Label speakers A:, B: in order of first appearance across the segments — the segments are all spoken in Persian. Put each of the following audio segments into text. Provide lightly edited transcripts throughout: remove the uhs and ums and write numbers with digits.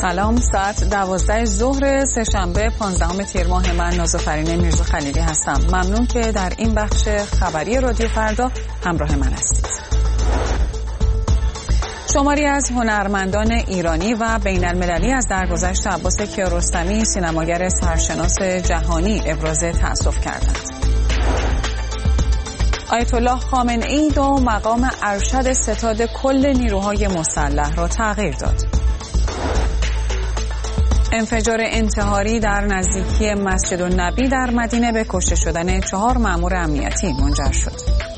A: سلام، ساعت 12 ظهر سه‌شنبه 15 تیر ماه. من نازافرین میرزا خلیلی هستم. ممنون که در این بخش خبری رادیو فردا همراه من هستید. شماری از هنرمندان ایرانی و بین المللی از درگذشت عباس کیارستمی، سینماگر سرشناس جهانی، ابراز تأسف کردند. آیت الله خامنه‌ای دو مقام ارشد ستاد کل نیروهای مسلح را تغییر داد. انفجار انتحاری در نزدیکی مسجد النبی در مدینه به کشته شدن 4 مأمور امنیتی منجر شد.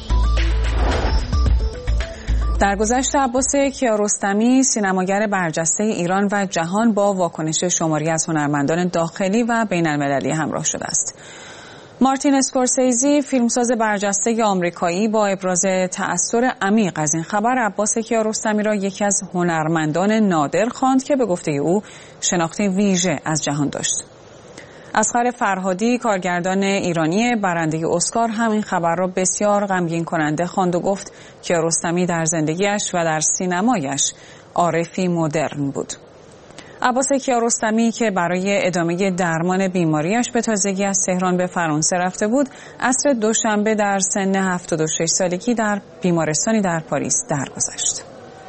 A: درگذشت عباس کیارستمی، سینماگر برجسته ایران و جهان، با واکنش شماری از هنرمندان داخلی و بین المللی همراه شده است. مارتین اسکورسیزی، فیلمساز برجسته آمریکایی، با ابراز تأثر عمیق از این خبر عباس کیارستمی را یکی از هنرمندان نادر خواند که به گفته او شناخت ویژه از جهان داشت. اصغر فرهادی، کارگردان ایرانی برنده اسکار، همین خبر را بسیار غمگین کننده خواند و گفت کیارستمی در زندگیش و در سینمایش عارفی مدرن بود. عباس کیارستمی که برای ادامه درمان بیماریش به تازگی از تهران به فرانسه رفته بود، عصر دوشنبه در سن 76 سالگی در بیمارستانی در پاریس درگذشت.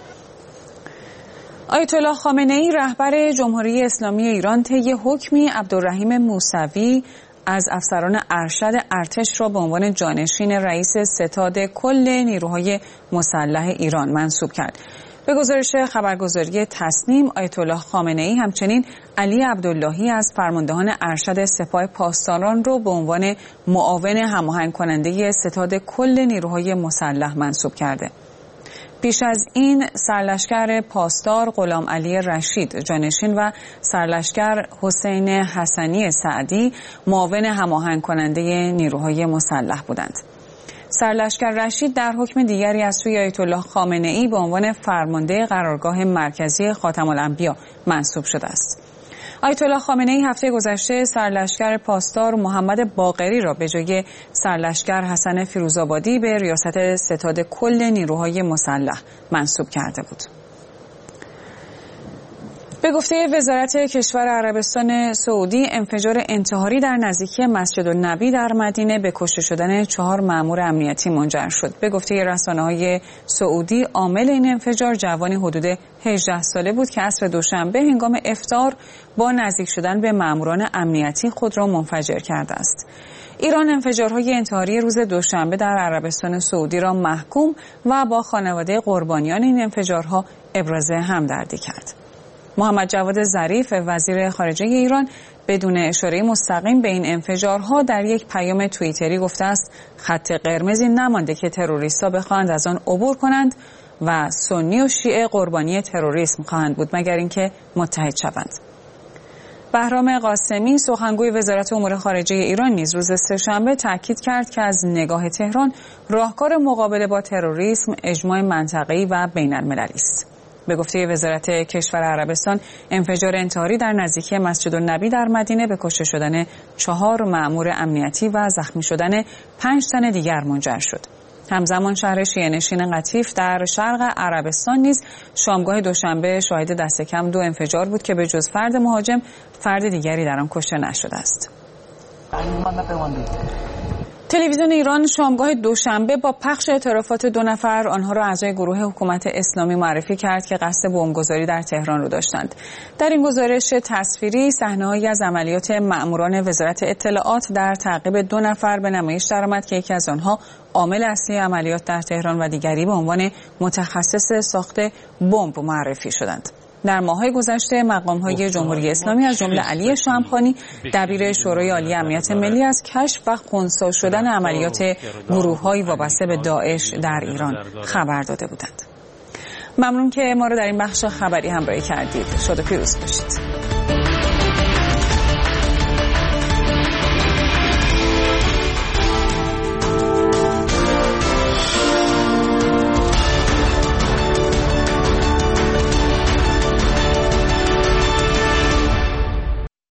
A: آیت الله خامنه‌ای، رهبر جمهوری اسلامی ایران، طی حکمی عبدالرحیم موسوی از افسران ارشد ارتش را به عنوان جانشین رئیس ستاد کل نیروهای مسلح ایران منصوب کرد. به گزارش خبرگزاری تسنیم، آیت الله خامنه‌ای همچنین علی عبداللهی از فرماندهان ارشد سپاه پاسداران را به عنوان معاون هماهنگ کننده ستاد کل نیروهای مسلح منصوب کرده. پیش از این سرلشکر پاسدار غلام علی رشید جانشین و سرلشکر حسین حسنی سعدی معاون هماهنگ کننده نیروهای مسلح بودند. سرلشکر رشید در حکم دیگری از سوی آیت الله خامنه‌ای به عنوان فرمانده قرارگاه مرکزی خاتم الانبیا منصوب شده است. آیت الله خامنه‌ای هفته گذشته سرلشکر پاسدار محمد باقری را به جای سرلشکر حسن فیروزآبادی به ریاست ستاد کل نیروهای مسلح منصوب کرده بود. به گفته وزارت کشور عربستان سعودی، انفجار انتحاری در نزدیکی مسجد النبی در مدینه به کشته شدن 4 مأمور امنیتی منجر شد. به گفته رسانه‌های سعودی، عامل این انفجار جوانی حدود 18 ساله بود که عصر دوشنبه هنگام افطار با نزدیک شدن به مأموران امنیتی خود را منفجر کرده است. ایران انفجارهای انتحاری روز دوشنبه در عربستان سعودی را محکوم و با خانواده قربانیان این انفجارها ابراز همدردی کرد. محمد جواد ظریف، وزیر خارجه ایران، بدون اشاره مستقیم به این انفجارها در یک پیام توییتری گفته است خط قرمزی نمانده که تروریست‌ها بخواهند از آن عبور کنند و سنی و شیعه قربانی تروریسم خواهند بود مگر اینکه متحد شوند. بهرام قاسمی، سخنگوی وزارت امور خارجه ایران، نیز روز سه‌شنبه تاکید کرد که از نگاه تهران راهکار مقابله با تروریسم اجماع منطقه‌ای و بین‌المللی است. به گفته وزارت کشور عربستان، انفجار انتحاری در نزدیکی مسجد النبی در مدینه به کشته شدن 4 مأمور امنیتی و زخمی شدن 5 تن دیگر منجر شد. همزمان شهر شیعه‌نشین قطیف در شرق عربستان نیز شامگاه دوشنبه شاهد دست کم 2 انفجار بود که به جز فرد مهاجم، فرد دیگری در آن کشته نشده است. تلویزیون ایران شامگاه دوشنبه با پخش اعترافات 2 نفر آنها را اعضای گروه حکومت اسلامی معرفی کرد که قصد بمبگذاری در تهران را داشتند. در این گزارش تصویری صحنه‌هایی از عملیات مأموران وزارت اطلاعات در تعقیب 2 نفر به نمایش درآمد که یکی از آنها عامل اصلی عملیات در تهران و دیگری به عنوان متخصص ساخت بمب معرفی شدند. در ماه‌های گذشته مقام‌های جمهوری اسلامی از جمله علی شمخانی، دبیر شورای عالی امنیت ملی، از کشف و خنثی شدن عملیات گروه‌های وابسته به داعش در ایران خبر داده بودند. ممنون که ما را در این بخش خبری همراهی کردید. شاد و پیروز باشید.